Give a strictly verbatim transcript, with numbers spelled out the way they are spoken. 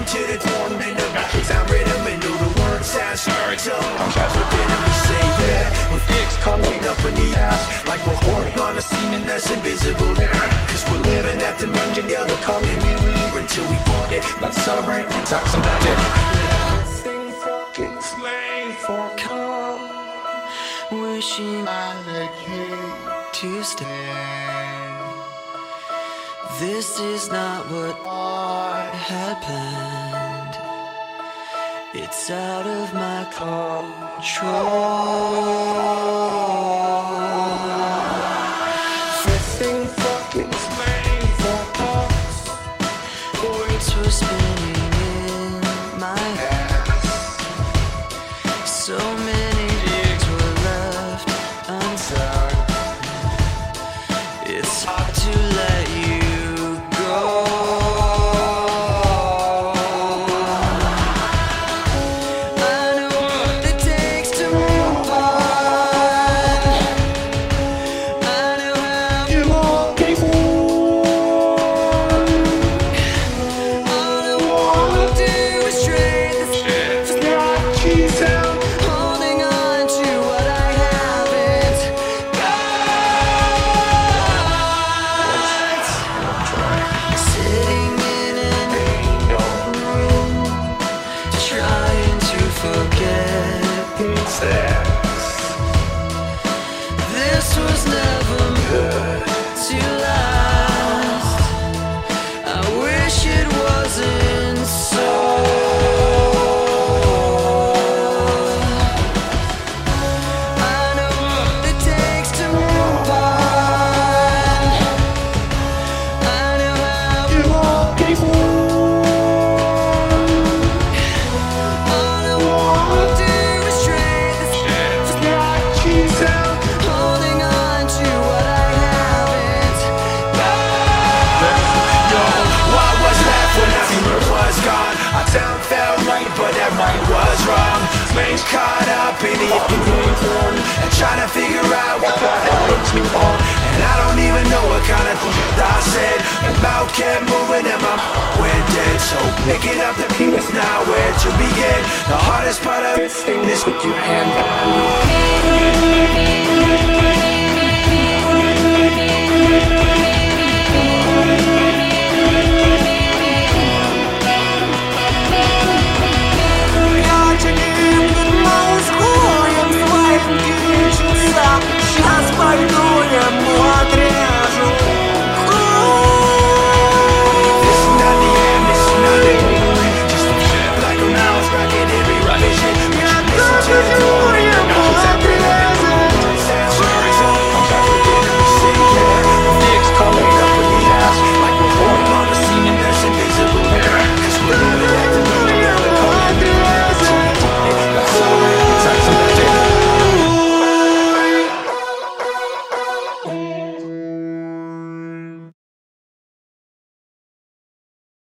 to the torn window. Sound rhythm and know the word sound starts up. That's what then we say that. With X coming up in the ass, like we're holding on a scene that's invisible now. Cause we're living at the dungeon, the other coming we leave until we want it. Let's celebrate and talk some magic. Everything fucking slain for calm. Wishing I let you to stay. This is not what I had planned. It's out of my control. Everything fucking slain for us. Words were spinning in my head. So many digs were left unsaid. It's hard to let you go. I know what it takes to move on. I know how you want before. All I wanna do is trade the ships like cheese out, holding on to what I haven't got. Sitting in an room, trying to forget this. This was never meant to last. I wish it wasn't so. I know what it takes to move on. I know how you want before. All I wanna do is trade the ships like cheese out, holding on to what I haven't got. Yo, what was left when everyone was gone? Our town felt right, but that right was wrong. Lanes caught up in the opinion form and trying to figure out what the hell makes me on. And I don't even know what kind of things I said. The mouth kept moving and my mouth went dead. So picking up the pieces now, where to begin? The hardest part of this thing is with your hand.